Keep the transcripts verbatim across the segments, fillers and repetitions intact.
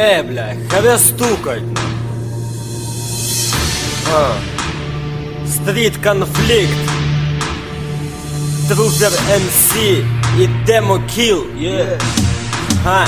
Эй, бля, когда стукать? А. Стрит конфликт. Трупер эм си и Demo Kill. Yeah. А.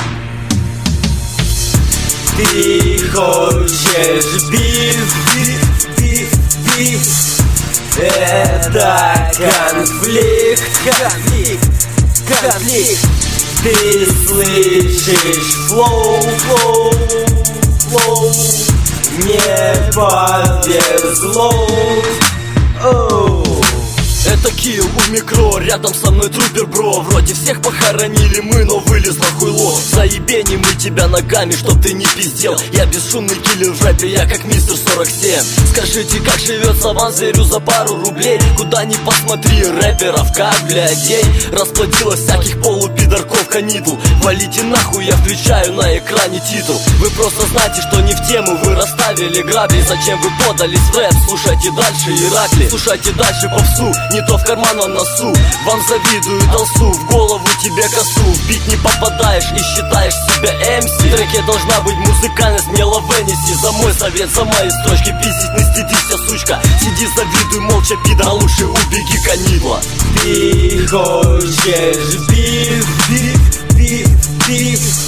Ты хочешь биф, биф, биф, биф. Это конфликт, конфликт, конфликт. Ты слышишь флоу, флоу, флоу. Не повезло. Оу. Это Kill у микро, рядом со мной трупер, бро. Вроде всех похоронили мы, но вылезло хуйло. Заебени мы тебя ногами, чтоб ты не пиздел. Я бесшумный киллер в рэпе, я как мистер сорок семь. Скажите, как живется вам, зверю за пару рублей? Куда ни посмотри, рэперов как блядей. Расплодилось всяких полупидорков канитул. Валите нахуй, я включаю на экране титул. Вы просто знаете, что не в тему, вы расставили грабли. Зачем вы подались в рэп? Слушайте дальше, Иракли. Слушайте дальше попсу. Не то в карман, а носу. Вам завидую толсу, в голову тебе косу. В бит не попадаешь и считаешь себя эм си. В треке должна быть музыкальность, смело вынеси. За мой совет, за мои строчки пиздить не стыдись, сучка. Сиди, завидуй, молча, пидор, а лучше убеги, канидла. Ты хочешь биф, биф, биф, биф.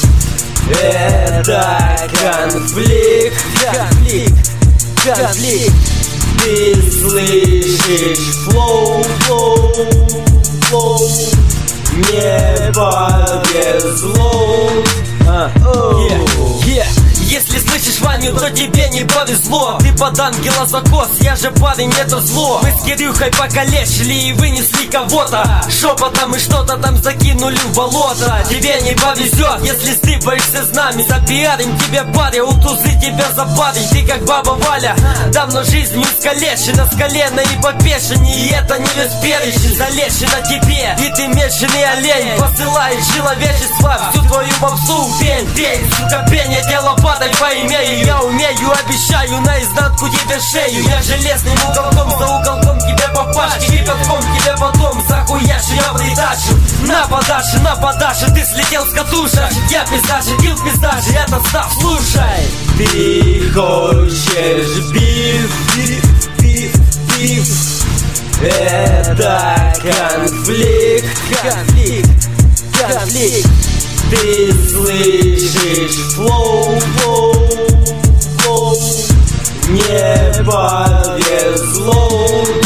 Это конфликт, конфликт, конфликт. Ты слышишь флоу, флоу, флоу. Не повезло. а, yeah, yeah. Если слышишь Ваню, то тебе не повезло. Ты под ангела закос, я же парень, это зло. Мы с Кирюхой покалечили и вынесли кого-то шепотом и что-то там закинули в болото. Тебе не повезет, если стрипаешься с нами. Запиарим тебе паря, у тузы тебя запарим. Ты как баба Валя, давно жизнью искалечена. С колена и по пешине, и это не весь перечень. Залечена тебе, и ты меченый олень. Посылаешь человечество, всю твою попсу. Пень, пень, сука, пень, я дело падай поимею. Я умею, обещаю, наизнанку тебе шею. Я железным уголком за уголком тебе по пашке. Кипятком тебе потом захуяшу я в придачу. На подачу, на подачу, ты слетел с катушек. Я пиздачи, килл пиздачи, этот став, слушай. Ты хочешь биф, биф, биф, биф. Это конфликт, конфликт, конфликт. Ты слышишь флоу, флоу, флоу. Не повезло.